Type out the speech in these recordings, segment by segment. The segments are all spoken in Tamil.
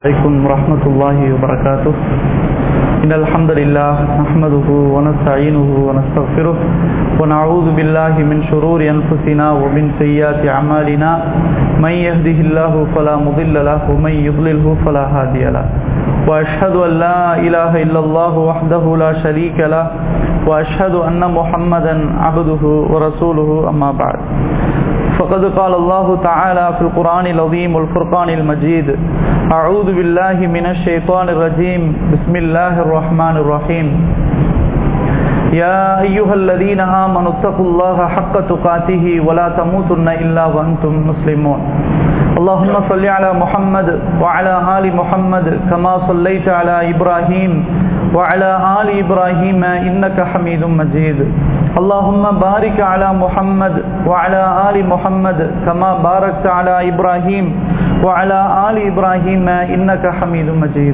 عليكم ورحمة الله وبركاته. إن الحمد لله نحمده ونستعينه ونستغفره ونعوذ بالله من شرور أنفسنا ومن سيئات أعمالنا من يهده الله فلا مضل له ومن يضلله فلا هادي له وأشهد أن لا إله إلا الله وحده لا شريك له وأشهد أن محمدا عبده ورسوله أما بعد فقد قال الله تعالى في القرآن العظيم والفرقان المجيد أعوذ بالله من الشيطان الرجيم بسم الله الرحمن الرحيم يا أيها الذين آمنوا اتقوا الله حق تقاته ولا تموتن إلا وأنتم مسلمون اللهم صل على محمد وعلى آل محمد كما صليت على إبراهيم وعلى آل إبراهيم إنك حميد مجيد اللهم بارك على محمد وعلى آل محمد كما باركت على إبراهيم وعلى آل إبراهيم إنك حميد مجيد.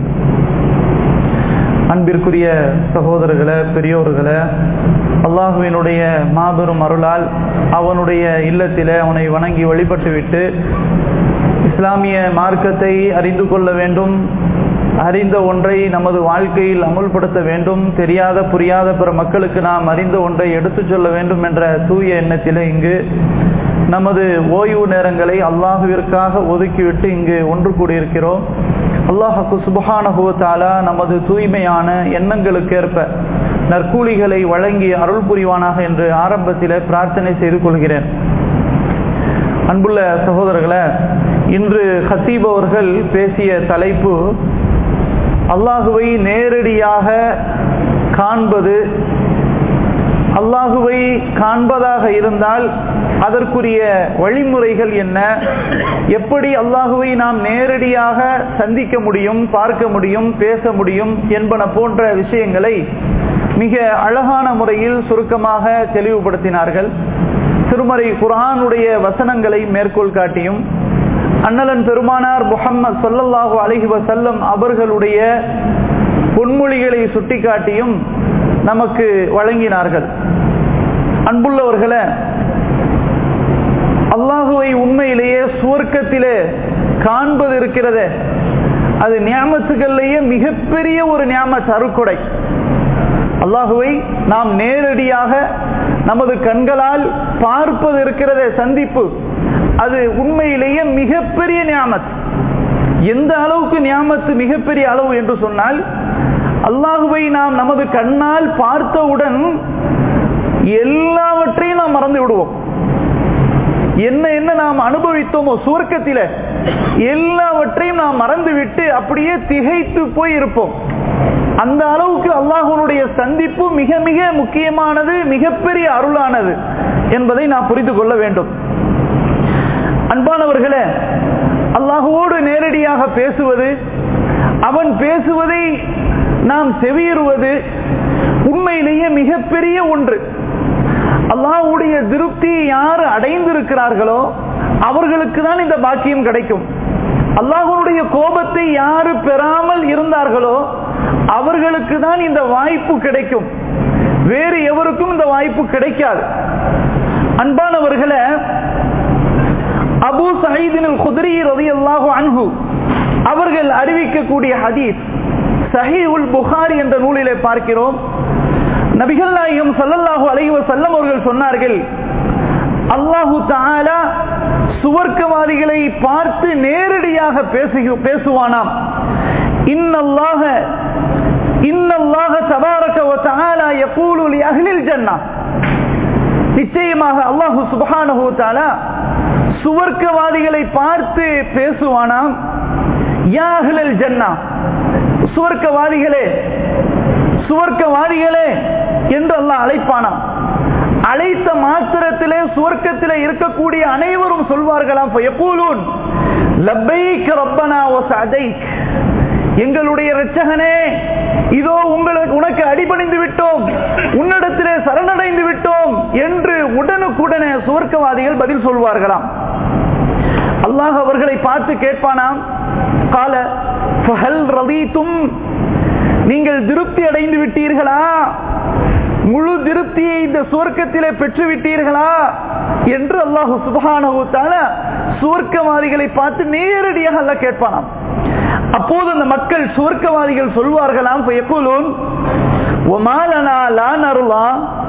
அன்பிற்குரிய சகோதரர்களே, பெரியோர்களே, அல்லாஹுவினுடைய மாபெரும் அருளால் அவனுடைய இல்லத்திலே அவனை வணங்கி வழிபட்டுவிட்டு இஸ்லாமிய மார்க்கத்தை அறிந்து கொள்ள வேண்டும், அறிந்த ஒன்றை நமது வாழ்க்கையில் அமுல்படுத்த வேண்டும், தெரியாத புரியாத பிற மக்களுக்கு நாம் அறிந்த ஒன்றை எடுத்துச் சொல்ல வேண்டும் என்ற தூய எண்ணத்திலே இங்கு நமது ஓய்வு நேரங்களை அல்லாஹுவிற்காக ஒதுக்கிவிட்டு இங்கு ஒன்று கூடியிருக்கிறோம். அல்லாஹ்வுக்கு சுப்ஹானஹு வ தஆலா நமது தூய்மையான எண்ணங்களுக்கேற்ப நற்கூலிகளை வழங்கி அருள் புரிவானாக என்று ஆரம்பத்திலே பிரார்த்தனை செய்து கொள்கிறேன். அன்புள்ள சகோதரர்களே, இன்று ஹத்தீப் அவர்கள் பேசிய தலைப்பு அல்லாஹுவை நேரடியாக காண்பது. அல்லாஹுவை காண்பதாக இருந்தால் அதற்குரிய வழிமுறைகள் என்ன, எப்படி அல்லாஹுவை நாம் நேரடியாக சந்திக்க முடியும், பார்க்க முடியும், பேச முடியும் என்பன போன்ற விஷயங்களை மிக அழகான முறையில் சுருக்கமாக தெளிவுபடுத்தினார்கள். திருமறை குர்ஆனுடைய வசனங்களை மேற்கோள் காட்டியும் அண்ணலன் பெருமானார் முஹம்மது ஸல்லல்லாஹு அலைஹி வஸல்லம் அவர்களுடைய பொன்மொழிகளை சுட்டிக்காட்டியும் நமக்கு வழங்கினார்கள். அன்புள்ளவர்களே, அல்லாஹுவை உண்மையிலேயே சுவர்க்கத்திலே காண்பது இருக்கிறதே, அது நியாமத்துகளிலேயே மிகப்பெரிய ஒரு நியாமத், அருட்கொடை. அல்லாஹுவை நாம் நேரடியாக நமது கண்களால் பார்ப்பது இருக்கிறதே, சந்திப்பு, அது உண்மையிலேயே மிகப்பெரிய நியாமத். எந்த அளவுக்கு நியாமத்து மிகப்பெரிய அளவு என்று சொன்னால், அல்லாஹுவை நாம் நமது கண்ணால் பார்த்தவுடன் எல்லாவற்றையும் நாம் மறந்து விடுவோம். என்ன என்ன நாம் அனுபவித்தோமோ சுவர்க்கத்தில எல்லாவற்றையும் நாம் மறந்துவிட்டு அப்படியே திகைத்து போய் இருப்போம். அந்த அளவுக்கு அல்லாஹ்வுடைய சந்திப்பு மிக மிக முக்கியமானது, மிகப்பெரிய அருளானது என்பதை நாம் புரிந்து கொள்ள வேண்டும். அன்பானவர்களே, அல்லாஹ்வோடு நேரடியாக பேசுவது, அவன் பேசுவதை நாம் செவியுறுவது உண்மையிலேயே மிகப்பெரிய ஒன்று. அல்லாஹ்வுடைய திருப்தி யார் அடைந்திருக்கிறார்களோ அவர்களுக்கு தான் இந்த பாக்கியம் கிடைக்கும். அல்லாஹ்வுடைய கோபத்தை யாரு பெறாமல் இருந்தார்களோ அவர்களுக்கு தான் இந்த வாய்ப்பு கிடைக்கும். வேறு எவருக்கும் இந்த வாய்ப்பு கிடைக்காது. அன்பானவர்களே, அபூ சயீத் அல்-குத்ரி ரலியல்லாஹு அன்ஹு அவர்கள் அறிவிக்கக்கூடிய ஹதீஸ் ஸஹீஹுல் புகாரி என்ற நூலிலே பார்க்கிறோம். நபிகள் நாயகம் ஸல்லல்லாஹு அலைஹி வஸல்லம் அவர்கள் சொன்னார்கள், அல்லாஹு தஆலா சுவர்க்கவாதிகளை பார்த்து நேரடியாக பேசுவானாம். இன்னல்லாஹ தபாரக வ தஆலா யகூலு லி அஹ்லில் ஜன்னah, நிச்சயமாக அல்லாஹ் சுப்ஹானஹு வ தஆலா சுவர்க்கவாதிகளை பார்த்து பேசுவானாம். யா அஹ்லல் ஜன்னah, சுவர்க்கவாதிகளே, சுவர்க்கவாதிகளே என்று அல்லாஹ் அழைப்பானாம். அழைத்த மாத்திரத்திலே சுவர்க்கத்திலே இருக்கக்கூடிய அனைவரும் சொல்வார்களாம், ஃபயகூலூன் லப்பைக் ரப்பனா வ சஅதைக், எங்களுடைய இரட்சகனே, இதோ உனக்கு அடிபணிந்து விட்டோம், உன்னிடத்திலே சரணடைந்து விட்டோம் என்று உடனுக்குடனே சுவர்க்கவாதிகள் பதில் சொல்வார்களாம். அல்லாஹ் அவர்களை பார்த்து கேட்பானாம், கால ஃபஹல் ரதீதும், நீங்கள் திருப்தி அடைந்து விட்டீர்களா, முழு திருப்தியை இந்த சுவர்க்கத்திலே பெற்று விட்டீர்களா என்று அல்லாஹ் சுப்ஹானஹு வ தஆலா சுவர்க்கவாதிகளை பார்த்து நேரடியாக அல்லாஹ் கேட்பானாம். அப்போது அந்த மக்கள் சுவர்க்கவாதிகள் சொல்வார்களாம், ஃபயகூலூன் வமா லனா லா நர்லா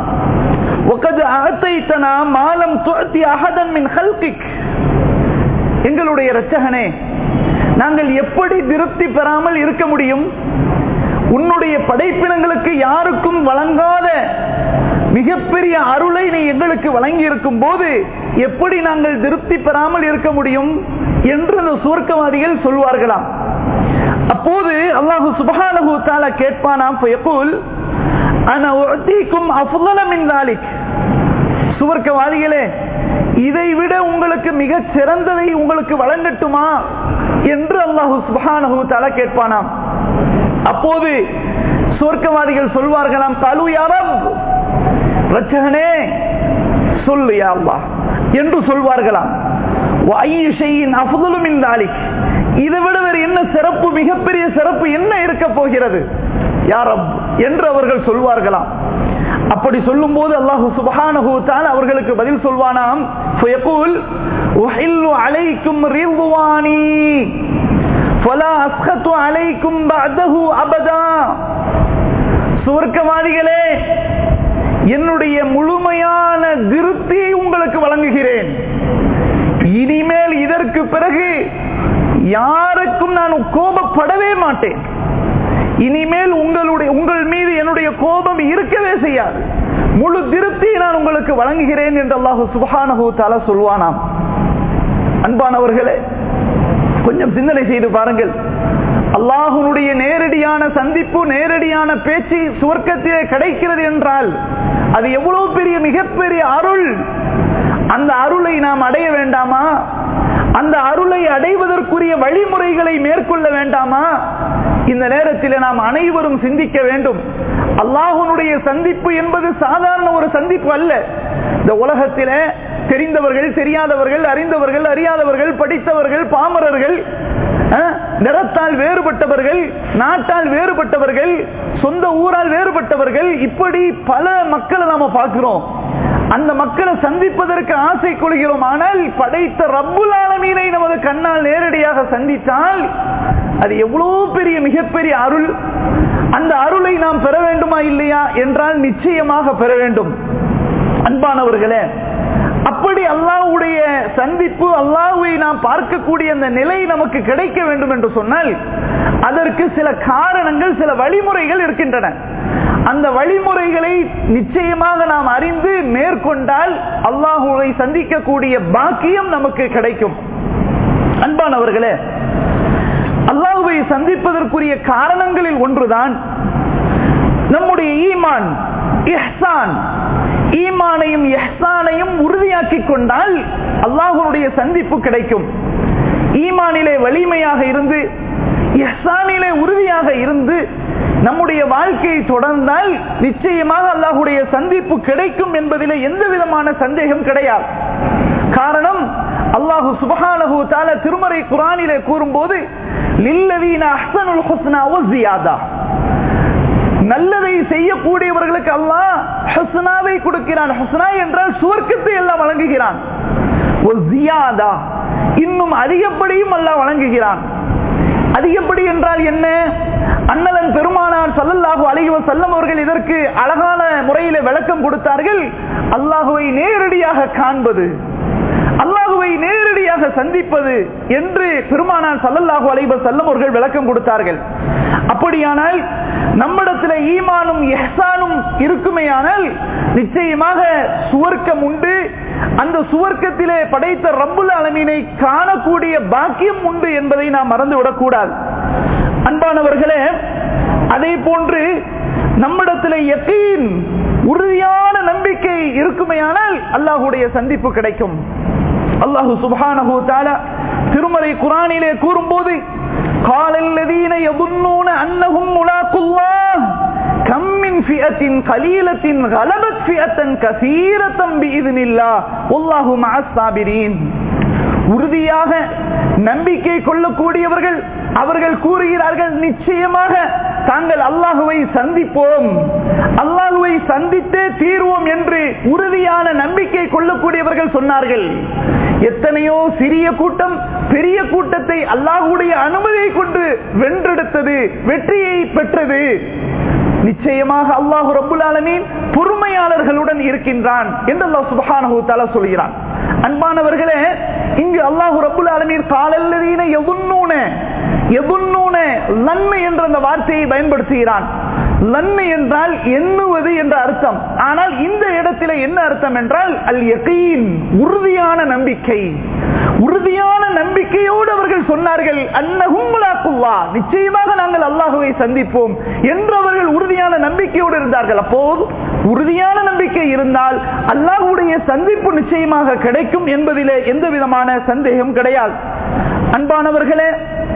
வகத் ஆதைதனா மா லம் துஅதி அஹதன் மின் ஹல்கிக். எங்களுடைய இரட்சகனே, நாங்கள் எப்படி திருப்தி பெறாமல் இருக்க முடியும்? உன்னுடைய படைப்பினங்களுக்கு யாருக்கும் வழங்காத மிகப்பெரிய அருளை நீ எங்களுக்கு வழங்கி இருக்கும் போது எப்படி நாங்கள் திருப்தி பெறாமல் இருக்க முடியும் என்று அந்த சுவர்க்கவாதிகள் சொல்வார்களாம். அப்போது அல்லாஹு சுப்ஹானஹு வ தஆலா கேட்பானாம், ஃபயகூல் அனா உஅதீகும் அஃதல மின் ذلك. சுவர்க்கவாதிகளே, இதைவிட உங்களுக்கு மிக சிறந்ததை உங்களுக்கு வழங்கட்டுமா என்று அல்லாஹு சுப்ஹானஹு வ தஆலா கேட்பானாம். அப்போது சுவர்க்கவாதிகள் சொல்வார்களாம், காலு யா ரப், இரட்சகனே சொல்லு யா அல்லாஹ் என்று சொல்வார்களாம். வ ஐயு ஷைஇன் அஃதலு மின் ذلك. இதைவிட வேறு என்ன சிறப்பு, மிகப்பெரிய சிறப்பு என்ன இருக்க போகிறது யா ரப் என்று அவர்கள் சொல்வார்களாம். அப்படி சொல்லும் போது அல்லாஹ் சுப்ஹானஹு வ தஆலா அவர்களுக்கு பதில் சொல்வானாம், ஃபயகூல் உஹில்லு அலைக்கும் ரிضواني ஃபலா அஸ்கது அலைக்கும் பஅதஹு அபதா. சுவர்க்கவாதிகளே, என்னுடைய முழுமையான திருப்தியை உங்களுக்கு வழங்குகிறேன். இனிமேல் இதற்கு பிறகு யாருக்கும் நான் கோபப்படவே மாட்டேன். இனிமேல் உங்கள் மீது என்னுடைய கோபம் இருக்கவே செய்யாது. முழு திருப்தியை நான் உங்களுக்கு வழங்குகிறேன் என்று அல்லாஹ் சுப்ஹானஹு வ தஆலா சொல்வானாம். அன்பானவர்களே, கொஞ்சம் சிந்தனை செய்து பாருங்கள். அல்லாஹ்வுடைய நேரடியான சந்திப்பு, நேரடியான பேச்சு சுவர்க்கத்திலே கிடைக்கிறது என்றால் அது எவ்வளவு பெரிய மிகப்பெரிய அருள். அந்த அருளை நாம் அடைய வேண்டாமா? அந்த அருளை அடைவதற்குரிய வழிமுறைகளை மேற்கொள்ள வேண்டாமா? இந்த நேரத்தில் நாம் அனைவரும் சிந்திக்க வேண்டும். அல்லாஹ்வுடைய சந்திப்பு என்பது சாதாரண ஒரு சந்திப்பு அல்ல. இந்த உலகத்திலே தெரிந்தவர்கள், தெரியாதவர்கள், அறிந்தவர்கள், அறியாதவர்கள், படித்தவர்கள், பாமரர்கள், நிறத்தால் வேறுபட்டவர்கள், நாட்டால் வேறுபட்டவர்கள், சொந்த ஊரால் வேறுபட்டவர்கள், இப்படி பல மக்களை நாம பார்க்கிறோம். அந்த மக்களை சந்திப்பதற்கு ஆசை கொள்கிறோம். ஆனால் படைத்த ரப்புல் ஆலமீனை நமது கண்ணால் நேரடியாக சந்தித்தால் அது எவ்வளவு பெரிய மிகப்பெரிய அருள். அந்த அருளை நாம் பெற வேண்டுமா இல்லையா என்றால் நிச்சயமாக பெற வேண்டும். அன்பானவர்களே, அப்படி அல்லாஹ்வுடைய சந்திப்பு, அல்லாஹ்வை நாம் பார்க்கக்கூடிய அந்த நிலை நமக்கு கிடைக்க வேண்டும் என்று சொன்னால் அதற்கு சில காரணங்கள், சில வழிமுறைகள் இருக்கின்றன. அந்த வழிமுறைகளை நிச்சயமாக நாம் அறிந்து மேற்கொண்டால் அல்லாஹ்வை சந்திக்கக்கூடிய பாக்கியம் நமக்கு கிடைக்கும். அன்பானவர்களே, அல்லாஹ்வை சந்திப்பதற்குரிய காரணங்களில் ஒன்றுதான் நம்முடைய ஈமான், இஹ்சான். ஈமானையும் இஹ்சானையும் உறுதியாக்கிக் கொண்டால் அல்லாஹ்வுடைய சந்திப்பு கிடைக்கும். ஈமானிலே வலிமையாக இருந்து, இஹ்சானிலே உறுதியாக இருந்து நம்முடைய வாழ்க்கையை தொடர்ந்தால் நிச்சயமாக அல்லாஹ்வுடைய சந்திப்பு கிடைக்கும் என்பதிலே எந்த விதமான சந்தேகம் கிடையாது. காரணம், அல்லாஹ் சுப்ஹானஹு வ தஆலா திருமறை குர்ஆனிலே கூறும்போது லில்லதீன அஹ்ஸனுல் ஹுஸ்னா வ ஸியாதா, நல்லதை செய்யக்கூடியவர்களுக்கு அல்லாஹ் ஹுஸ்னாவை கொடுக்கிறான். ஹுஸ்னா என்றால் சுவர்க்கத்தை எல்லாம் வழங்குகிறான். வ ஸியாதா, இன்னும் அதிகப்படியும் அல்லாஹ் வழங்குகிறான். அதிகப்படி என்றால் என்ன? அண்ணலன் பெருமானார் ஸல்லல்லாஹு அலைஹி வஸல்லம் அவர்கள் இதற்கு அழகான முறையில் விளக்கம் கொடுத்தார்கள். அல்லாஹ்வை நேரடியாக காண்பது, அல்லாஹ்வை நேரடியாக சந்திப்பது என்று பெருமானார் ஸல்லல்லாஹு அலைஹி வஸல்லம் அவர்கள் விளக்கம் கொடுத்தார்கள். அப்படியானால் நம்மிடத்தில் ஈமானும் இஹ்சானும் இருக்குமேயானால் நிச்சயமாக சுவர்க்கம் உண்டு. அந்த சுவர்க்கத்திலே படைத்த ரப்புல் ஆலமீனை காணக்கூடிய பாக்கியம் உண்டு என்பதை நாம் மறந்துவிடக் கூடாது. அன்பானவர்களே, அதே போன்று நம்மிடத்தில் யகீன், உறுதியான நம்பிக்கை இருக்குமேயானால் அல்லாஹ்வுடைய சந்திப்பு கிடைக்கும். அல்லாஹ் சுப்ஹானஹு வ தஆலா திருமறை குர்ஆனிலே கூறும்போது காலல்லதீன யظنون انهم ملاقو الله كم من فئة قليلة غلبت فئة كثيرة بإذن الله والله مع الصابرين. உறுதியாக நம்பிக்கை கொள்ளக்கூடியவர்கள் அவர்கள் கூறுகிறார்கள், நிச்சயமாக தாங்கள் அல்லாஹுவை சந்திப்போம், அல்லாஹுவை சந்தித்தே தீர்வோம் என்று உறுதியான நம்பிக்கை கொள்ளக்கூடியவர்கள் சொன்னார்கள். எத்தனையோ சிறிய கூட்டம் பெரிய கூட்டத்தை அல்லாஹ்வுடைய அனுமதியை கொண்டு வென்றெடுத்தது, வெற்றியை பெற்றது. நிச்சயமாக அல்லாஹ் ரப்புல் ஆலமீன் பொறுமையாளர்களுடன் இருக்கின்றான் என்று அல்லாஹ் சுப்ஹானஹு வ தஆலா சொல்கிறான். அன்பானவர்களே, இங்கு அல்லாஹ் ரப்புல் ஆலமீன் காலல்லதீன யதுன்னூன லன்மை என்ற அந்த வார்த்தையை பயன்படுத்துகிறான். லன்மை என்றால் எண்ணுவது என்ற அர்த்தம். ஆனால் இந்த இடத்துல என்ன அர்த்தம் என்றால் அல் யகீன், உறுதியான நம்பிக்கை. உறுதியான நம்பிக்கையோடு அவர்கள் சொன்னார்கள் அன்னஹும் முலாக்குல்லாஹ், நிச்சயமாக நாங்கள் அல்லாஹ்வை சந்திப்போம் என்று அவர்கள் உறுதியான நம்பிக்கையோடு இருந்தார்கள். அப்போது உறுதியான நம்பிக்கை இருந்தால் அல்லாஹ்வுடைய சந்திப்பு நிச்சயமாக கிடைக்கும் என்பதிலே எந்த விதமான சந்தேகம் கிடையாது. அன்பானவர்களே,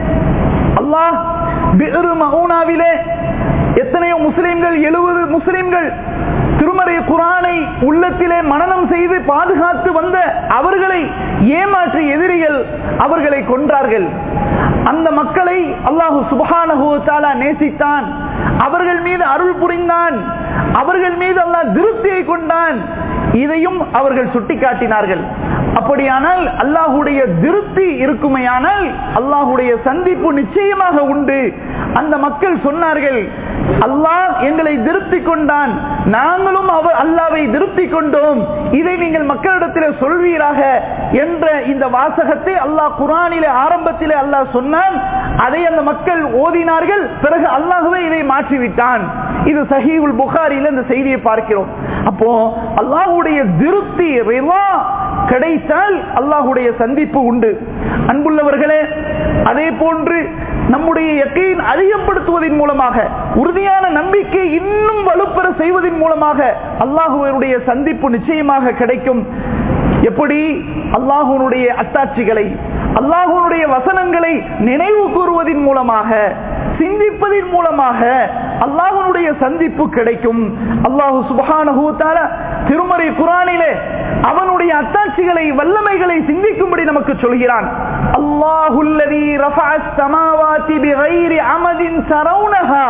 அல்லாஹ் பிர் மஊனாவிலே எத்தனையோ முஸ்லிம்கள், 70 முஸ்லிம்கள் திருமறை குர்ஆனை உள்ளத்திலே மனனம் செய்து பாதுகாத்து வந்த அவர்களை ஏமாற்றி எதிரிகள் அவர்களை கொன்றார்கள். அந்த மக்களை அல்லாஹ் சுப்ஹானஹு வ தஆலா நேசித்தான், அவர்கள் மீது அருள் புரிந்தான், அவர்கள் மீது அல்லாஹ் திருப்தியை கொண்டான். இதையும் அவர்கள் சுட்டிக்காட்டினார்கள். அப்படியானால் அல்லாஹ்வுடைய திருப்தி இருக்குமையானால் அல்லாஹ்வுடைய சந்திப்பு நிச்சயமாக உண்டு. அந்த மக்கள் சொன்னார்கள், அல்லாஹ் எங்களை திருப்தி கொண்டான், நாங்களும் அல்லாஹ்வை திருப்தி கொண்டோம், இதை நீங்கள் மக்களிடத்தில் சொல்வீராக என்ற இந்த வாசகத்தை அல்லாஹ் குர்ஆனிலே ஆரம்பத்திலே அல்லாஹ் சொன்னான். அதை அந்த மக்கள் ஓதினார்கள். பிறகு அல்லாஹ்வே இதை மாற்றிவிட்டான். இது சஹீஹுல் புகாரியில் இந்த செய்தியை பார்க்கிறோம். அப்போ அல்லாஹ்வுடைய திருப்தி ரிவா கிடைத்தால் அல்லாஹ்வுடைய சந்திப்பு உண்டு. அன்புள்ளவர்களே, அதே போன்று நம்முடைய யகீன் அதிகப்படுத்துவதன் மூலமாக, உறுதியான நம்பிக்கை இன்னும் வலுப்பெற செய்வதன் மூலமாக அல்லாஹ்வுடைய சந்திப்பு நிச்சயமாக கிடைக்கும். எப்படி அல்லாஹ்வுடைய அத்தாட்சிகளை, அல்லாஹ்வுடைய வசனங்களை நினைவு கூறுவதன் மூலமாக, சிந்திப்பதன் மூலமாக அல்லாஹ்வுடைய சந்திப்பு கிடைக்கும். அல்லாஹ் சுப்ஹானஹு வ தஆலா திருமறை குர்ஆனிலே அவனுடைய அத்தாட்சிகளை, வல்லமைகளை சிந்திக்கும்படி நமக்கு சொல்கிறான். அல்லாஹுல்லதீ ரஃபஅஸ் ஸமாவாதி பிகைரி அமதின் தரவுனஹா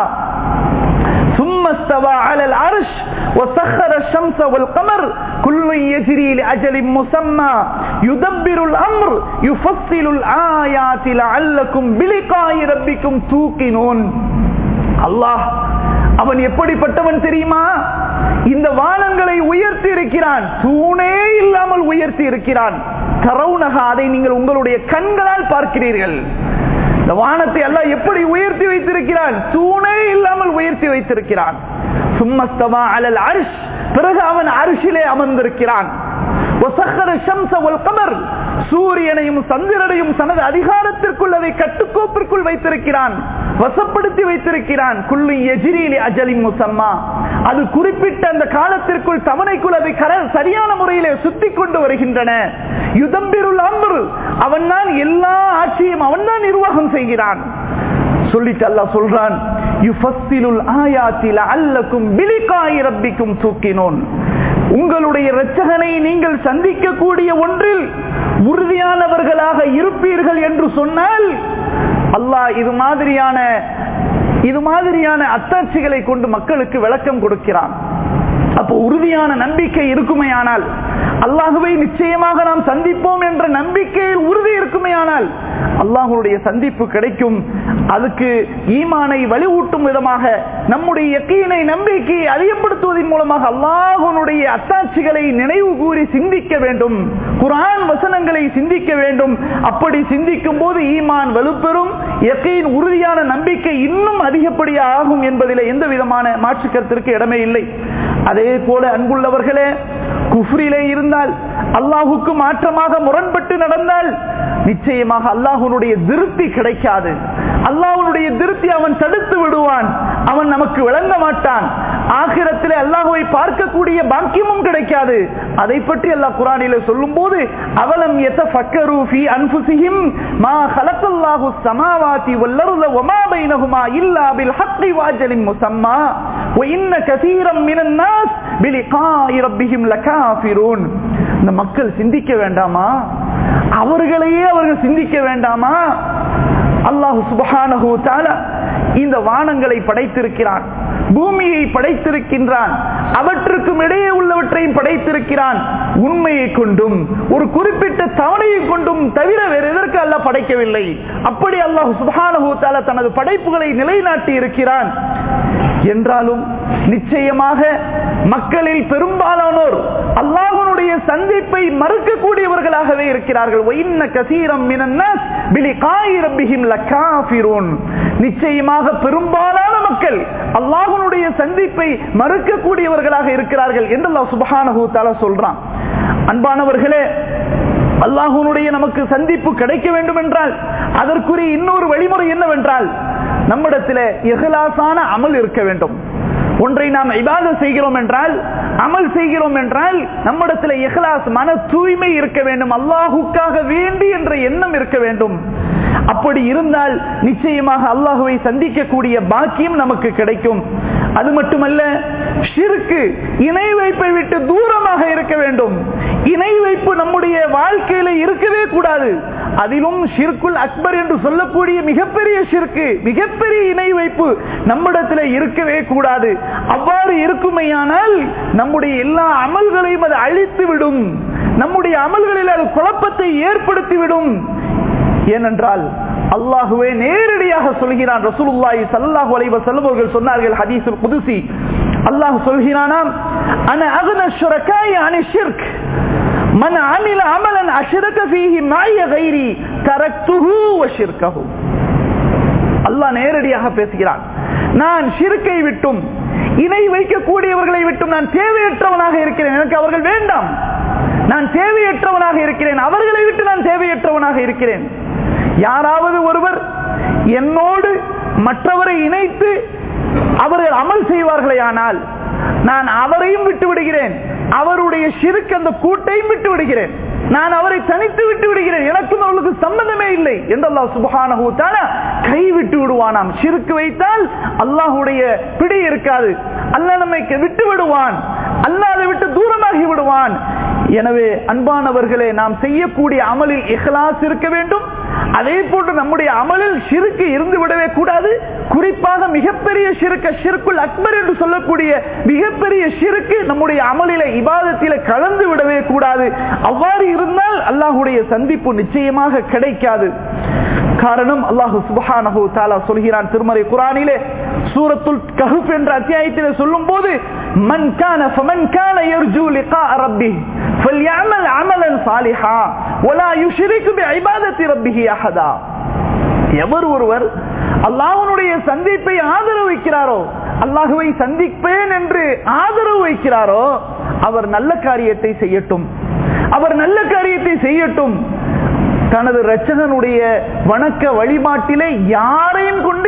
ثم استوى على العرش وسخر الشمس والقمر كل يجري لأجل مسمى يدبر الأمر يفصل الآيات لعلكم بلقاء ربكم توقنون. அல்லாஹ் அவன் எப்படிப்பட்டவன் தெரியுமா? இந்த வானங்களை உயர்த்தி இருக்கிறான், தூணே இல்லாமல் உயர்த்தி இருக்கிறான். தரவுனஹா, அதை நீங்கள் உங்களுடைய கண்களால் பார்க்கிறீர்கள். இந்த வானத்தை அல்லாஹ் எப்படி உயர்த்தி வைத்திருக்கிறான்? தூணே இல்லாமல் உயர்த்தி வைத்திருக்கிறான். சும்மஸ்தவா அலல் அர்ஷ், பிறகு அவன் அர்ஷிலே அமர்ந்திருக்கிறான். வஸக்கர ஷம்ஸ வல் கமர், சூரியனையும் சந்திரனையும் தனது அதிகாரத்திற்குள், அதை கட்டுக்கோப்பிற்குள் வைத்திருக்கிறான், வசப்படுத்தி வைத்திருக்கிறான். குல்லு யஜ்ரி லி அஜலின் முஸம்மா, அது குறிப்பிட்ட அந்த காலத்திற்குள், தவணைக்குள் அதை சரியான முறையிலே சுத்தி கொண்டு வருகின்றன. யுதம்பிருல் அம்ர், அவன் தான் எல்லா ஆட்சியும் அவன் தான் நிர்வாகம் செய்கிறான். சொல்லிட்டு அல்லாஹ் சொல்றான், யுஃபஸ்ஸிலுல் ஆயாத்தி லஅல்லக்கும் பிலிகாஇ ரப்பிக்கும் தூக்கினூன். உங்களுடைய இரட்சகனை நீங்கள் சந்திக்கக்கூடிய ஒன்றில் உறுதியானவர்களாக இருப்பீர்கள் என்று சொன்னால் அல்லாஹ் இது மாதிரியான அத்தாட்சிகளை கொண்டு மக்களுக்கு விளக்கம் கொடுக்கிறான். அப்போ உறுதியான நம்பிக்கை இருக்குமையானால், அல்லாஹ்வை நிச்சயமாக நாம் சந்திப்போம் என்ற நம்பிக்கையில் உறுதி இருக்குமையானால் அல்லாஹ்வுடைய சந்திப்பு கிடைக்கும். அதுக்கு ஈமானை வலிவூட்டும் விதமாக நம்முடைய யகீனை, நம்பிக்கையை அதிகப்படுத்துவதன் மூலமாக அல்லாஹ்வுடைய அத்தாட்சிகளை நினைவு கூறி சிந்திக்க வேண்டும், குர்ஆன் வசனங்களை சிந்திக்க வேண்டும். அப்படி சிந்திக்கும் போது ஈமான் வலுப்பெறும், யகீன் உறுதியான நம்பிக்கை இன்னும் அதிகப்படியாக ஆகும் என்பதில் எந்த விதமான மாற்று கருத்திற்கு இடமே இல்லை. அதே போல அன்புள்ளவர்களே, குஃப்ரிலே இருந்தால், அல்லாஹுக்கு மாற்றமாக முரண்பட்டு நடந்தால் நிச்சயமாக அல்லாஹ்வுடைய திருப்தி கிடைக்காது. அல்லாஹ்வுடைய திருப்தி அவன் தடுத்து விடுவான், அவன் நமக்கு விளங்க மாட்டான். ஆகிரத்திலே அல்லாஹ்வை பார்க்கக்கூடிய பாக்கியமும் கிடைக்காது. அதை பற்றி அல்லாஹ் குர்ஆனிலே சொல்லும்போது, அவலம் யதஃபக்கரு ஃபீ அன்ஃபுஸிஹிம் மா ஹலகல்லாஹு ஸமாவாதி வல் அர்த வமா பைனஹுமா இல்லா பில் ஹக்கி வஅஜலின் முஸம்மா வ இன்ன கஸீரம் மினன் நாஸ் பிலிகாஇ ரப்பிஹிம் லகாஃபிரூன். இந்த மக்கள் சிந்திக்க வேண்டாமா? அவர்களையே அவர்கள் சிந்திக்க வேண்டாமா? அல்லாஹ் சுப்ஹானஹு வ தஆலா இந்த வானங்களை படைத்திருக்கிறான், பூமியை படைத்திருக்கின்றான், அவற்றுக்கும் இடையே உள்ளவற்றையும் படைத்திருக்கிறான். உண்மையை கொண்டும் ஒரு குறிப்பிட்ட தவணையை கொண்டும் தவிர வேறு எதற்கு அல்லாஹ் படைக்கவில்லை. அப்படி அல்லாஹ் சுப்ஹானஹு வ தஆலா தனது படைப்புகளை நிலைநாட்டி இருக்கிறான். என்றாலும் நிச்சயமாக மக்களில் பெரும்பாலானோர் அல்லாஹ்வுடைய சந்திப்பை மறுக்கக்கூடியவர்களாகவே இருக்கிறார்கள். வஇன்ன கஸீரம் மினன் நாஸ் பிலிகாஇ ரப்பிஹிம் லகாஃபிரூன். நிச்சயமாக பெரும்பாலான மக்கள் அல்லாஹ்வுடைய சந்திப்பை மறுக்கக்கூடியவர்களாக இருக்கிறார்கள் என்று அல்லாஹ் சுப்ஹானஹு வ தஆலா சொல்றான். அன்பானவர்களே, அல்லாஹ்வுடைய நமக்கு சந்திப்பு கிடைக்க வேண்டும் என்றால் அதற்குரிய இன்னொரு வழிமுறை என்னவென்றால், நம்மிடத்தில் இஹ்லாஸான அமல் இருக்க வேண்டும். ஒன்றை நாம் இபாதத் செய்கிறோம் என்றால், அமல் செய்கிறோம் என்றால் நம்மிடத்தில் இஹ்லாஸ், மன தூய்மை இருக்க வேண்டும். அல்லாஹுக்காக வேண்டி என்ற எண்ணம் இருக்க வேண்டும். அப்படி இருந்தால் நிச்சயமாக அல்லாஹுவை சந்திக்கக்கூடிய பாக்கியம் நமக்கு கிடைக்கும். அது மட்டுமல்ல, ஷிர்க், இணை வைப்பை விட்டு தூரமாக இருக்க வேண்டும். இணை வைப்பு நம்முடைய வாழ்க்கையில இருக்கவே கூடாது. அதிலும் ஷிர்குல் அக்பர் என்று சொல்லக்கூடிய மிகப்பெரிய ஷிர்க், மிகப்பெரிய இணை வைப்பு நம்மிடத்தில் இருக்கவே கூடாது. அவ்வாறு இருக்குமையானால் நம்முடைய எல்லா அமல்களையும் அது அழித்து விடும். நம்முடைய அமல்களில் அது குழப்பத்தை ஏற்படுத்திவிடும். ஏனென்றால் அல்லாஹுவே நேரடியாக சொல்கிறான். ரசூலுல்லாஹி ஸல்லல்லாஹு அலைஹி வஸல்லம் அவர்கள் சொன்னார்கள் ஹதீஸுல் குதுஸி, அல்லாஹ் சொல்கிறானாம், அன அக்ன ஷுரகாய் அனி ஷிர்க் மன் அமில அமலன் அஷ்ரக ஃபீஹி மஅய கைரி தரக்துஹு வ ஷிர்கஹு. அல்லாஹ் நேரடியாக பேசுகிறான். நான் ஷிர்க்கை விட்டும் இணை வைக்கக்கூடியவர்களை விட்டும் நான் தேவையற்றவனாக இருக்கிறேன். எனக்கு அவர்கள் வேண்டாம். நான் தேவையற்றவனாக இருக்கிறேன். அவர்களை விட்டு நான் தேவையற்றவனாக இருக்கிறேன். யாராவது ஒருவர் என்னோடு மற்றவரை இணைத்து அவர்கள் அமல் செய்வார்களே ஆனால் நான் அவரையும் விட்டு விடுகிறேன், அவருடைய ஷிர்க் அந்த கூட்டையும் விட்டு விடுகிறேன், நான் அவரை தனித்து விட்டு விடுகிறேன், எனக்கும் அவர்களுக்கு சம்பந்தமே இல்லை என்று அல்லாஹ் சுப்ஹானஹு வ தஆலா கைவிட்டு விடுவானாம். ஷிர்க் வைத்தால் அல்லாஹ்வுடைய பிடி இருக்காது. அல்லாஹ் நம்மை விட்டு விடுவான், அல்லாஹ் அதை விட்டு தூரமாகி விடுவான். எனவே அன்பானவர்களே, நாம் செய்யக்கூடிய அமலில் இஹ்லாஸ் இருக்க வேண்டும். அதே போன்று நம்முடைய அமலில் ஷிர்க் இருந்து விடவே கூடாது. குறிப்பாக மிகப்பெரிய ஷிர்க், ஷிர்குல் அக்பர் என்று சொல்லக்கூடிய மிகப்பெரிய ஷிர்க் நம்முடைய அமலில இபாதத்தில கலந்து விடவே கூடாது. அவ்வாறு இருந்தால் அல்லாஹ்வுடைய சந்திப்பு நிச்சயமாக கிடைக்காது. காரணம், அல்லாஹ் சுப்ஹானஹு வ தஆலா சொல்கிறான் திருமறை குர்ஆனிலே சூரத்துல் கஹ்ஃப் என்ற அத்தியாயத்திலே சொல்லும்போது, மன் கான ஃபமன் கான யர்ஜூ லிகா ரப்பிஹ் ஃபல்யஅமல் அமலன் சாலிஹா வலா யுஷ்ரிக் பிஇபாதத்தி ரப்பிஹி அஹதா. எவர் ஒருவர் அல்லாஹ்வுடைய சந்திப்பை ஆதரவு வைக்கிறாரோ, அல்லாஹ்வை சந்திப்பேன் என்று ஆதரவு வைக்கிறாரோ, அவர் நல்ல காரியத்தை செய்யட்டும், அவர் நல்ல காரியத்தை செய்யட்டும். தனது இரட்சகனுடைய வணக்க வழிபாட்டிலே யாரையும் கொண்டு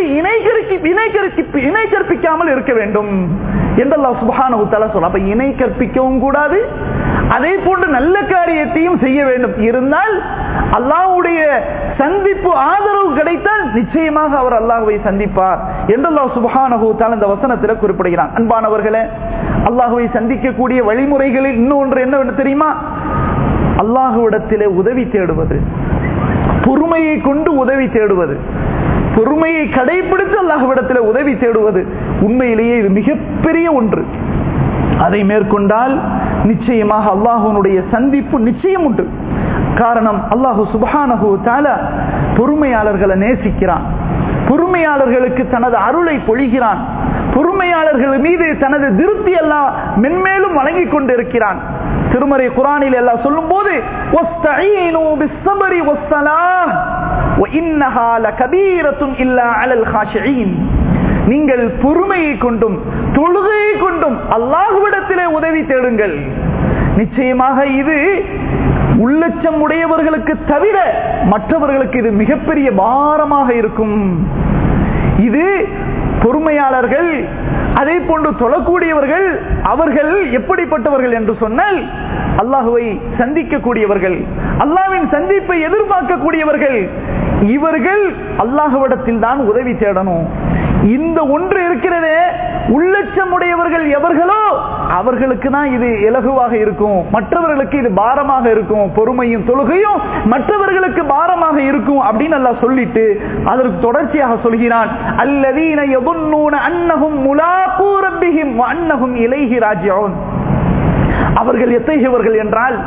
இணை கற்பிக்காமல் இருக்க வேண்டும் என்று அல்லாஹ் சுப்ஹானஹு வ தஆலா சொல்றார். அப்ப இணை கற்பிக்கவும் கூடாது, அதே போன்று நல்ல காரியத்தையும் செய்ய வேண்டும். இருந்தால் அல்லாஹ்வுடைய சந்திப்பு ஆதரவு கிடைத்தால் நிச்சயமாக அவர் அல்லாஹ்வை சந்திப்பார் என்று அல்லாஹ் சுப்ஹானஹு வ தஆலா இந்த வசனத்தில் குறிப்பிடுகிறான். அன்பானவர்களே, அல்லாஹ்வை சந்திக்கக்கூடிய வழிமுறைகளில் இன்னொன்று என்னவென்று தெரியுமா? அல்லாஹ்விடத்திலே உதவி தேடுவது, பொறுமையை கொண்டு உதவி தேடுவது, பொறுமையை கடைபிடித்து அல்லாஹ்விடத்திலே உதவி தேடுவது உண்மையிலேயே இது மிகப்பெரிய ஒன்று. அதை மேற்கொண்டால் நிச்சயமாக அல்லாஹ்வுடைய சந்திப்பு நிச்சயம் உண்டு. காரணம், அல்லாஹ் சுப்ஹானஹு வ தஆலா பொறுமையாளர்களை நேசிக்கிறான், பொறுமையாளர்களுக்கு தனது அருளை பொழிகிறான், பொறுமையாளர்கள் மீது தனது திருப்தி எல்லாம் மென்மேலும் வழங்கிக் கொண்டிருக்கிறான். திருமறை குர்ஆனில் அல்லாஹ் சொல்லும்போது, வஸ்தஈனு பிஸ்ஸப்ரி வஸ்ஸலாஹ் வஇன்னஹா லகபீரத்துன் இல்லா அலல் காஷிஈன். நீங்கள் பொறுமையை கொண்டும் தொழுகையை கொண்டும் அல்லாஹ்விடத்திலே உதவி தேடுங்கள். நிச்சயமாக இது உள்ளச்சம் உடையவர்களுக்கு தவிர மற்றவர்களுக்கு இது மிகப்பெரிய பாரமாக இருக்கும். இது பொறுமையாளர்கள், அதே போன்று தொழக்கூடியவர்கள், அவர்கள் எப்படிப்பட்டவர்கள் என்று சொன்னால் அல்லாஹ்வை சந்திக்கக்கூடியவர்கள், அல்லாஹ்வின் சந்திப்பை எதிர்பார்க்கக்கூடியவர்கள். இவர்கள் அல்லாஹ்விடத்தில் தான் உதவி தேடணும். இந்த ஒன்று இருக்கிறதே, உள்ளச்சமுடையவர்கள் எவர்களோ அவர்களுக்கு தான் இது இலகுவாக இருக்கும், மற்றவர்களுக்கு இது பாரமாக இருக்கும். பொறுமையும் தொழுகையும் மற்றவர்களுக்கு பாரமாக இருக்கும் அப்படின்னு அல்லாஹ் சொல்லிட்டு அதற்கு தொடர்ச்சியாக சொல்கிறான், அல்லதீன யظنون அன்னஹும் முலாகூ ரப்பிஹிம் வ அன்னஹும் இலைஹி ராஜிஊன். அவர்கள் எத்தகையவர்கள் என்றால்,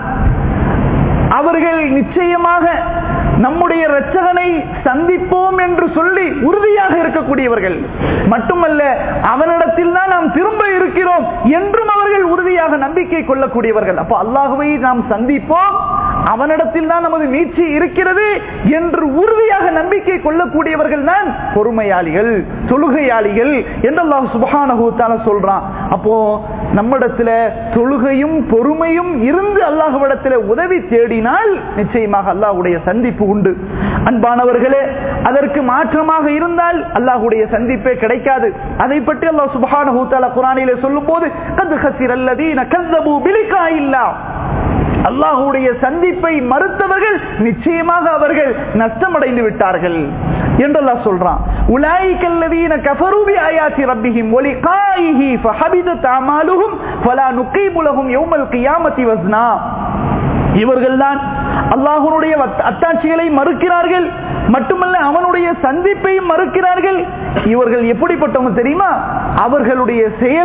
அவர்கள் நிச்சயமாக நம்முடைய இரட்சகனை சந்திப்போம் என்று சொல்லி உறுதியாக இருக்கக்கூடியவர்கள் மட்டுமல்ல, அவனிடத்தில் தான் நாம் திரும்ப இருக்கிறோம் என்றும் அவர்கள் உறுதியாக நம்பிக்கை கொள்ளக்கூடியவர்கள். அப்ப அல்லாஹ்வை நாம் சந்திப்போம், அவனிடத்தில் தான் நமது மீட்சி இருக்கிறது என்று உறுதியாக நம்பிக்கை கொள்ளக்கூடியவர்கள் தான் பொறுமையாளிகள், தொழுகையாளிகள் என்று அல்லாஹ் சுப்ஹானஹு வ தஆலா சொல்றான். அப்போ நம்மிடத்துல தொழுகையும் பொறுமையும் இருந்து அல்லாஹ்விடத்தில் உதவி தேடினால் நிச்சயமாக அல்லாஹ்வுடைய சந்திப்பு உண்டு. அன்பானவர்களே, அதற்கு மாற்றமாக இருந்தால் அல்லாஹ்வுடைய சந்திப்பே கிடைக்காது. அதை பற்றி அல்லாஹ் சுப்ஹானஹு வ தஆலா குர்ஆனிலே சொல்லும்போது, கத் ஹஸிரல்லதீன கஸ்ஸபூ பிலிகாஇல்லாஹ், அல்லாஹ்வுடைய சந்திப்பை மறுத்தவர்கள் நிச்சயமாக அவர்கள் நஷ்டமடைந்து விட்டார்கள் என்று அல்லாஹ் சொல்றான். உலாயிகல்லதீன கஃபரூ பிஆயாத்தி ரப்பிஹிம் வ லிகாஇஹி ஃபஹபிதத் அமாலுஹும் ஃபலா நுகீமு லஹும் யௌமல் கியாமத்தி வஸ்னா. இவர்கள்தான் அல்லாஹ்வுடைய அத்தாட்சிகளை மறுக்கிறார்கள், மட்டுமல்ல அவனுடைய சந்திப்பையும் மறுக்கிறார்கள். இவர்கள் எப்படிப்பட்டவங்க தெரியுமா? அவர்களுடைய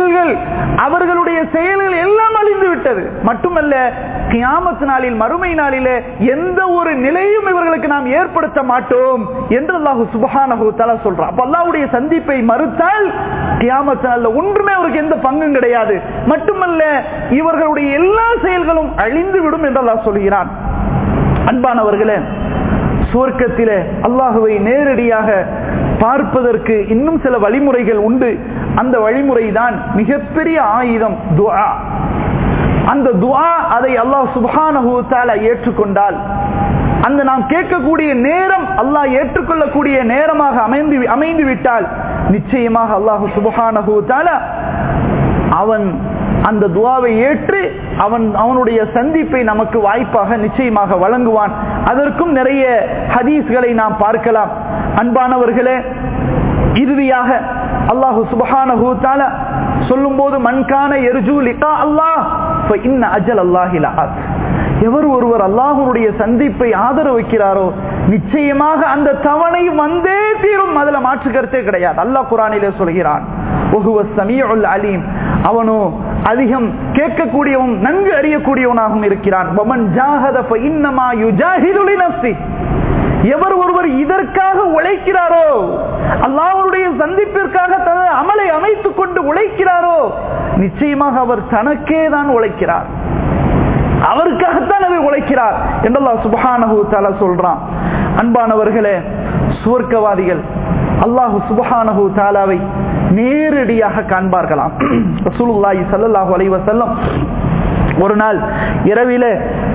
செயல்கள் எல்லாம் அழிந்து விட்டது. மட்டுமல்ல, கியாமத் நாளில், மறுமை நாளிலே எந்த ஒரு நிலையும் இவர்களுக்கு நாம் ஏற்படுத்த மாட்டோம் என்று அல்லாஹ் சுப்ஹானஹு வ தஆலா சொல்றான். அப்ப அல்லாஹ்வுடைய சந்திப்பை மறுத்தால் கியாமத் நாளில் ஒன்றுமே அவருக்கு எந்த பங்கும் கிடையாது. மட்டுமல்ல, இவர்களுடைய எல்லா செயல்களும் அழிந்து விடும் என்று அல்லாஹ் சொல்கிறான். அன்பானவர்களே, சுவர்க்கத்திலே அல்லாஹ்வை நேரடியாக பார்ப்பதற்கு இன்னும் சில வழிமுறைகள் உண்டு. அந்த வழிமுறை தான் மிகப்பெரிய ஆயுதம், துஆ. அந்த துஆ, அதை அல்லாஹ் சுப்ஹானஹு வ தஆலா ஏற்றுக்கொண்டால், அந்த நாம் கேட்கக்கூடிய நேரம் அல்லாஹ் ஏற்றுக்கொள்ளக்கூடிய நேரமாக அமைந்து விட்டால் நிச்சயமாக அல்லாஹ் சுப்ஹானஹு வ தஆலா அவன் அந்த துஆவை ஏற்று அவனுடைய சந்திப்பை நமக்கு வாய்ப்பாக நிச்சயமாக வழங்குவான். அதற்கும் நிறைய ஹதீஸ்களை நாம் பார்க்கலாம். அன்பானவர்களே, இறுதியாக அல்லாஹ் சுப்ஹானஹு வ தஆலா சொல்லும்போது, மன் கான யர்ஜூ லிகா அல்லாஹ் ஃப இன்ன அஜல் அல்லாஹி லஆத். எவர் ஒருவர் அல்லாஹ்வுடைய சந்திப்பை ஆதரவு வைக்கிறாரோ நிச்சயமாக அந்த தவணை வந்தே தீரும், அதுல மாற்று கருத்தே கிடையாது. அல்லாஹ் குர்ஆனிலே சொல்கிறான், வஹுவ ஸமீஉல் அலீம், அவனோ அதிகம் கேட்கக்கூடியவன், நன்கு அறியக்கூடியவனாகவும் இருக்கிறான். வமன் ஜாஹத ஃப இன்னமா யுஜாஹிது லினஃப்ஸி. எவர் ஒருவர் இதற்காக உழைக்கிறாரோ, அல்லாஹ்வுடைய சந்திப்பிற்காக தனது அமலை அமைத்துக் கொண்டு உழைக்கிறாரோ நிச்சயமாக அவர் தனக்கே தான் உழைக்கிறார், அவருக்காகத்தான் அவர் உழைக்கிறார் என்று அல்லாஹ் சுப்ஹானஹு வ தஆலா சொல்றான். அன்பானவர்களே, சுவர்க்கவாதிகள் அல்லாஹ் சுப்ஹானஹு வ தஆலாவை நேரடியாக காண்பார்களாம். ரசூலுல்லாஹி ஸல்லல்லாஹு அலைஹி வஸல்லம் ஒரு நாள் இரவிலே,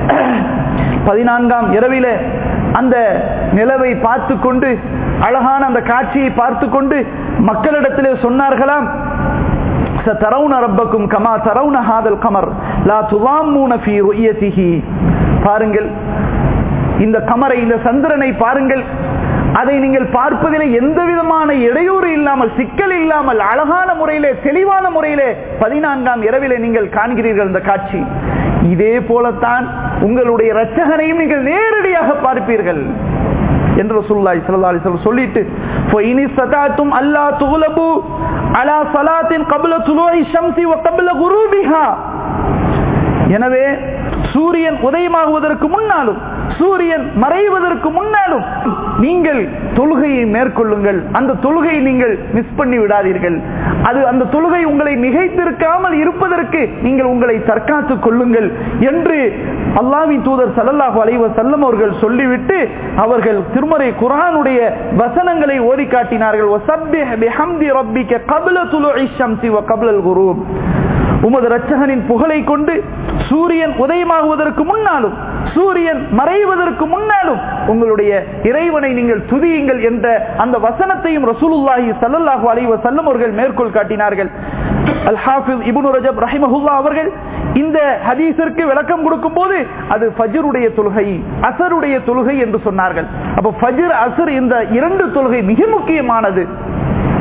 14ஆம் இரவிலே அந்த நிலவை பார்த்து கொண்டு, அழகான அந்த காட்சியை பார்த்து கொண்டு மக்களிடத்திலே சொன்னார்களாம், சதரவுன ரப்பக்கும் கமா தரவுன ஹாதல் கமர் லா துவாம்மூன ஃபீ ருயதிஹி. பாருங்கள், இந்த கமரை, இந்த சந்திரனை பாருங்கள், அதை நீங்கள் பார்ப்பதிலே எந்த விதமான இடையூறு இல்லாமல், சிக்கல் இல்லாமல், அழகான முறையிலே, தெளிவான முறையிலே 14ஆம் இரவிலே நீங்கள் காண்கிறீர்கள் இந்த காட்சி. இதே போலத்தான் உங்களுடைய இரட்சகனையும் நீங்கள் நேரடியாக பார்ப்பீர்கள் என்று ரசூலுல்லாஹி ஸல்லல்லாஹு அலைஹி வஸல்லம் சொல்லிட்டு, ஃபைனி ஸதாத்தும் அல்லா துக்லபு அலா ஸலாத்தின் قبل طلوع الشمس وقبل غروبها. எனவே சூரியன் உதயமாகுவதற்கு முன்னாலும் சூரியன் மறைவதற்கு முன்னாலும் நீங்கள் தொழுகையை மேற்கொள்ளுங்கள். அந்த தொழுகையை நீங்கள் மிஸ் பண்ணி விடாதீர்கள். அந்த தொழுகை உங்களை மிகைத்திருக்காமல் இருப்பதற்கு நீங்கள் உங்களை தற்காத்துக் கொள்ளுங்கள் என்று அல்லாஹ்வின் தூதர் ஸல்லல்லாஹு அலைஹி வஸல்லம் அவர்கள் சொல்லிவிட்டு அவர்கள் திருமறை குர்ஆனுடைய வசனங்களை ஓதி காட்டினார்கள். வஸப்பிஹ் பிஹம்தி ரப்பிக قبل طلوع الشمس وقبل الغروب. உமது இரட்சகனின் புகழை கொண்டு சூரியன் உதயமாகுவதற்கு முன்னாலும் சூரியன் மறைவதற்கு முன்னாலும் உங்களுடைய இறைவனை நீங்கள் துதியுங்கள் என்ற அந்த வசனத்தையும் ரசூலுல்லாஹி ஸல்லல்லாஹு அலைஹி வஸல்லம் அவர்கள் மேற்கோள் காட்டினார்கள். அல் ஹாஃபிஸ் இப்னு ரஜப் ரஹிமஹுல்லாஹ் அவர்கள் இந்த ஹதீஸிற்கு விளக்கம் கொடுக்கும் போது அது ஃபஜ்ருடைய தொழுகை, அஸருடைய தொழுகை என்று சொன்னார்கள். அப்ப ஃபஜ்ர், அஸர் இந்த இரண்டு தொழுகை மிக முக்கியமானது.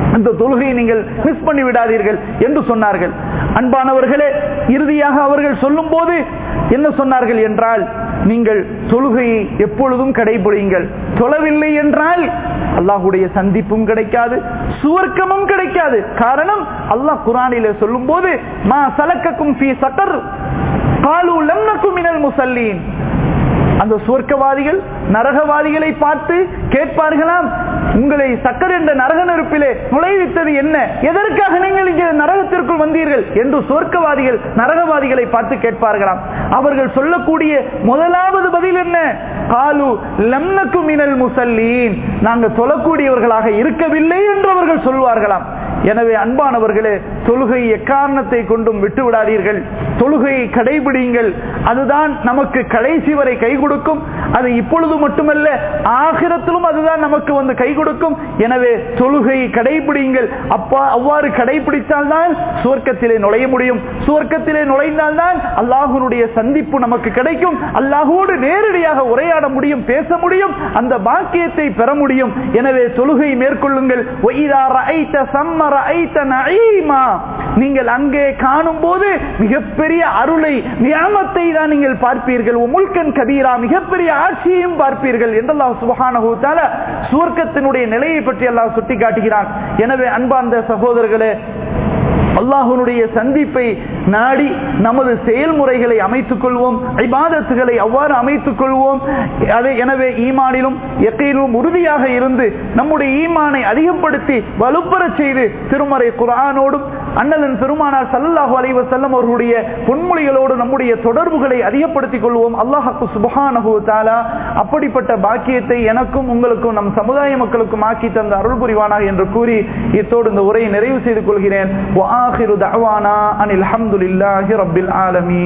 அந்த தொழுகையை நீங்கள் மிஸ் பண்ணி விடாதீர்கள் என்று சொன்னார்கள். அன்பானவர்களே, இறுதியாக அவர்கள் சொல்லும் போது என்ன சொன்னார்கள் என்றால், நீங்கள் தொழுகையை எப்பொழுதும் கடைபிடிங்கள். தொழவில்லை என்றால் அல்லாஹ்வுடைய சந்திப்பும் கிடைக்காது, சுவர்க்கமும் கிடைக்காது. காரணம், அல்லாஹ் குர்ஆனிலே சொல்லும் போது, மா சலக்கக்கும் ஃபீ ஸகர் காலூ லம் நகு மினல் முஸல்லீன், அந்த சுவர்க்கவாதிகள் நரகவாதிகளை பார்த்து கேட்பார்களாம், உங்களை சக்கர் என்ற நரக நெருப்பிலே நுழைவித்தது என்ன, எதற்காக நீங்கள் இங்கே நரகத்திற்குள் வந்தீர்கள் என்று சுவர்க்கவாதிகள் நரகவாதிகளை பார்த்து கேட்பார்களாம். அவர்கள் சொல்லக்கூடிய முதலாவது பதில் என்ன? காலு லம் நகு மினல் முஸல்லீன், நாங்கள் தொழக்கூடியவர்களாக இருக்கவில்லை என்று அவர்கள் சொல்வார்களாம். எனவே அன்பானவர்களே, தொழுகை எக்காரணத்தை கொண்டும் விட்டு விடாதீர்கள். தொழுகையை கடைபிடிங்கள். அதுதான் நமக்கு கடைசி வரை கை கொடுக்கும். அது இப்பொழுது மட்டுமல்ல, ஆகிரத்திலும் அதுதான் நமக்கு வந்து கை கொடுக்கும். எனவே தொழுகையை கடைபிடிங்கள். அவ்வாறு கடைபிடித்தால் தான் சுவர்க்கத்திலே நுழைய முடியும். சுவர்க்கத்திலே நுழைந்தால் தான் அல்லாஹ்வுடைய சந்திப்பு நமக்கு கிடைக்கும். அல்லாஹ்வோடு நேரடியாக உரையாட முடியும், பேச முடியும், அந்த பாக்கியத்தை பெற முடியும். எனவே தொழுகை மேற்கொள்ளுங்கள். நீங்கள் அங்கே காணும் போது மிகப்பெரிய அருளை, நியாமத்தை தான் நீங்கள் பார்ப்பீர்கள். முல்கன் கபீரா, மிகப்பெரிய ஆட்சியையும் பார்ப்பீர்கள் என்று அல்லாஹ் சுப்ஹானஹு வ தஆலா சுவர்க்கத்தினுடைய நிலையை பற்றி அல்லாஹ் சுட்டிக்காட்டுகிறான். எனவே அன்பார்ந்த சகோதரர்களே, அல்லாஹ்வுடைய சந்திப்பை நாடி நமது செயல்முறைகளை அமைத்துக் கொள்வோம், இபாதத்துகளை அவ்வாறு அமைத்துக் கொள்வோம். எனவே ஈமானிலும் யகீனிலும் உறுதியாக இருந்து நம்முடைய ஈமானை அதிகப்படுத்தி வலுப்பெறச் செய்து திருமறை குர்ஆனோடும் அண்ணலின் பெருமானார் ஸல்லல்லாஹு அலைஹி வஸல்லம் அவர்களுடைய பொன்மொழிகளோடு நம்முடைய தொடர்புகளை அதிகப்படுத்திக் கொள்வோம். அல்லாஹ் சுப்ஹானஹு வ தஆலா அப்படிப்பட்ட பாக்கியத்தை எனக்கும் உங்களுக்கும் நம் சமுதாய மக்களுக்கும் ஆக்கி தந்த அருள் புரிவானாக என்று கூறி இத்தோடு இந்த உரையை நிறைவு செய்து கொள்கிறேன். وآخر دعوانا أن الحمد لله رب العالمين.